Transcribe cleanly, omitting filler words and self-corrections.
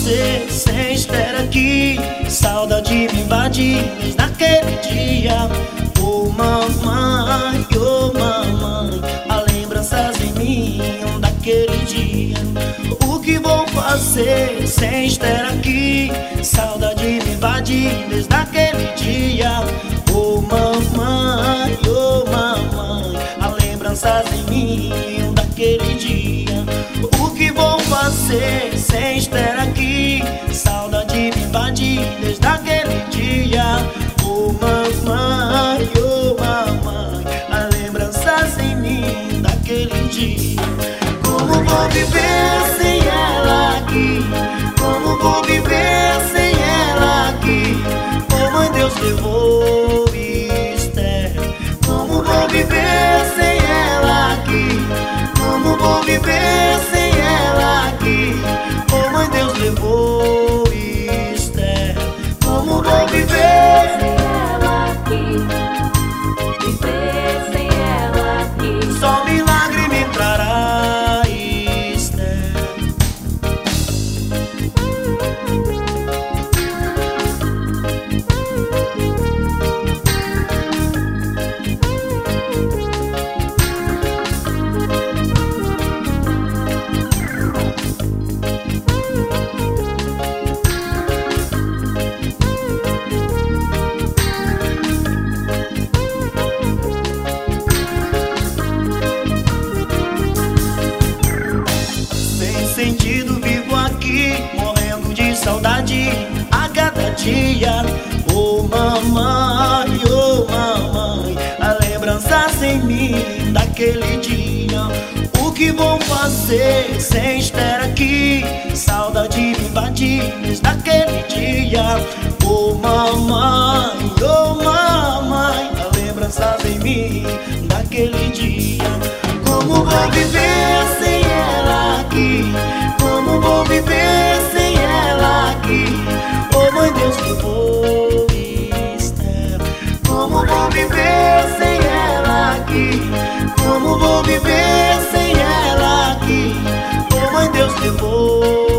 fazer sem estar aqui? Saudade me invade desde aquele dia. Oh mamãe, há lembranças em mim daquele dia. O que vou fazer sem estar aqui? Saudade me invade desde aquele dia. Oh mamãe, há lembranças em mim daquele dia. O que vou fazer sem estar aqui? Saudade me invade desde aquele dia. Oh mamãe, há lembranças em mim daquele dia. Como vou viver sem ela aqui? Como vou viver sem ela aqui? Oh mãe, Deus levou Esther. Como vou viver sem ela aqui? Como vou viver sem ela aqui? Oh mãe, Deus levou Esther. Como vou viver sem ela aqui? Viver sem ela aqui? Só milagre me trará Esther. Sentido vivo aqui, morrendo de saudade a cada dia. Oh mamãe, há lembranças em mim daquele dia. O que vou fazer sem estar aqui? Saudade me invade desde aquele dia. Oh mamãe, há lembranças em mim daquele dia. Como vou viver sem ela aqui? Como vou viver sem ela aqui? Oh mãe, Deus levou Esther. Como vou viver sem ela aqui? Como vou viver sem ela aqui? Oh mãe, Deus levou